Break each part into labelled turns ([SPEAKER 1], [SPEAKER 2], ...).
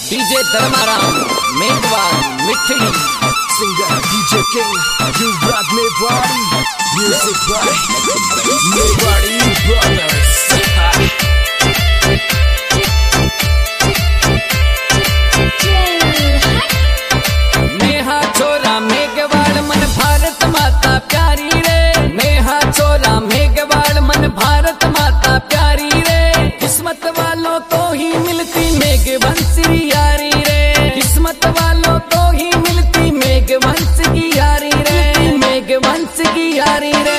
[SPEAKER 1] DJ Dharmaram Meghwal Mithdi
[SPEAKER 2] singer DJ king Yuvraj Mewadi music by Mewadi brothers.
[SPEAKER 1] मेहा छोरा मेघवाल मन भारत माता प्यारी रे, मेहा छोरा मेघवाल मन भारत माता प्यारी रे। किस्मत वालों को ही मिलती मेघवंश की यारी रे, किस्मत वालों को ही मिलती मेघवंश की यारी रे, मेघवंश की यारी रे।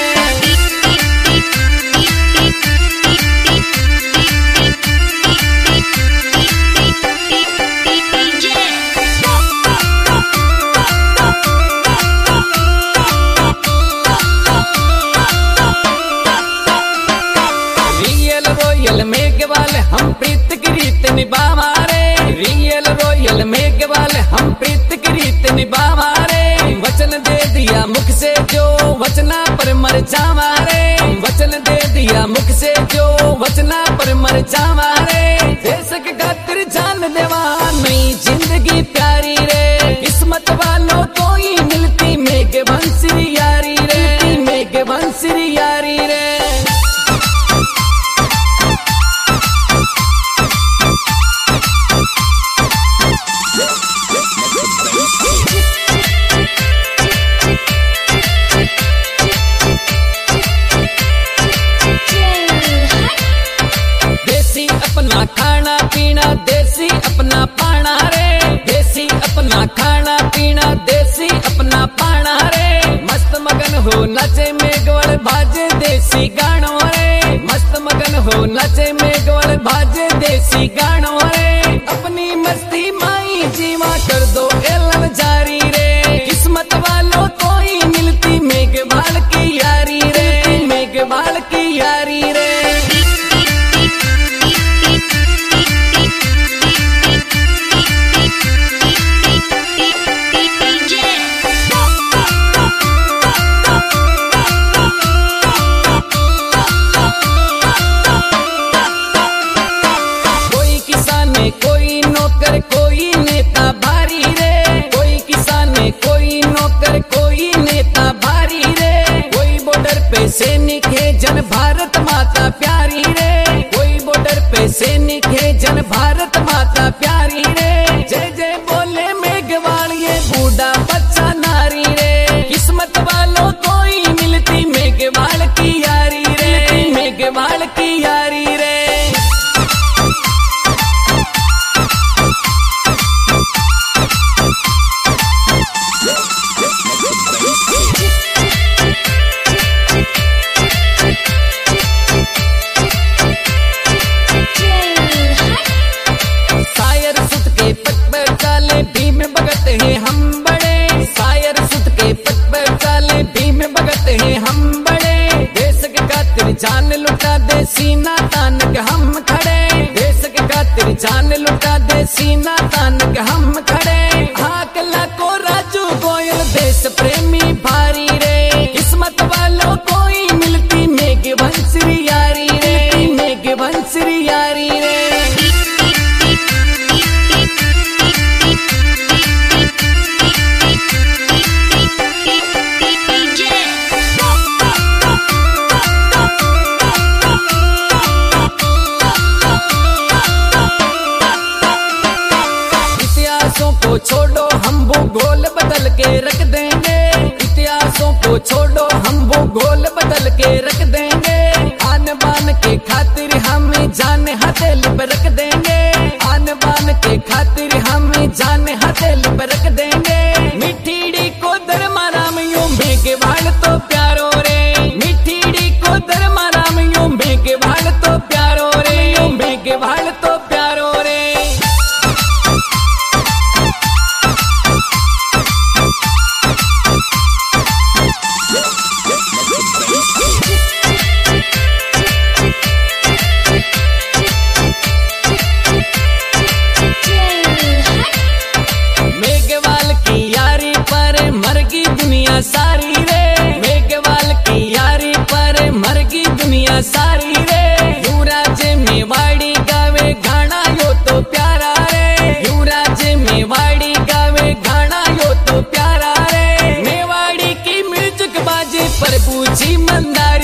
[SPEAKER 1] मेघवाल हम प्रीत की रीत निभावा रे, रियल रॉयल मेघवाल हम प्रीत की रीत निभावा रे। वचन दे दिया मुख से जो वचना पर मर जावा रे, वचन दे दिया मुख से जो वचना पर मर जावा रे। देश के खातिर जान देवा नई जिंदगी प्यारी रे, किस्मत वालों को ही मिलती मेघवंश की यारी रे, मेघवंश की यारी रे। देसी अपना खाना पीना देसी अपना पाना रे, देसी अपना खाना पीना देसी अपना पाना रे। मस्त मगन हो नचे मेघवाल भाजे देसी गानों रे, मस्त मगन हो नचे मेघवाल भाजे देसी गानों रे। अपनी मस्ती माई जीवा कर दो एलन जारी रे, किस्मत वालों को ही मिलती मेघवाल की यारी रे, मेघवाल की यारी रे। कोई नौकर कोई नेता भारी रे, कोई किसान कोई नौकर कोई नेता भारी रे। कोई बॉर्डर पे सैनिक है जन भारत माता प्यारी रे, कोई बॉर्डर पे सैनिक है जन भारत माता प्यारी रे। जय जय बोले मेघवाल ये बूढ़ा बच्चा नारी रे, किस्मत वालों को ही मिलती मेघवाल की यारी रे, मेघवाल की यारी रे। सायर सुत के पट पर चाले भीम भगत हैं हम बड़े, सायर सुत के पट पर चाले भीम भगत हैं हम बड़े। देश के खातिर जान लुटा दे सीना तान के हम खड़े, देश के खातिर जान लुटा दे सीना तान के हम खड़े। हाकला को राजू गोयल देश प्रेमी भारी रे, किस्मत वालों को ही मिलती मेघवंश की यारी रे, मेघवंश की यारी रे। इतिहासों को छोड़ो हम भूगोल बदल के रख देंगे, इतिहासों को छोड़ो हम भूगोल बदल के रख देंगे। आन बान के खातिर हम जान हथेली पर रख देंगे, आन बान के खातिर हम जान हथेली पर रख देंगे। मिठीड़ी को धर्माराम यूं मेघवाल तो प्यारो रे, मिठीड़ी को धर्माराम यूं मेघवाल तो प्यारो रे, यूं मेघवाल तो प्यारो रे। भंडारी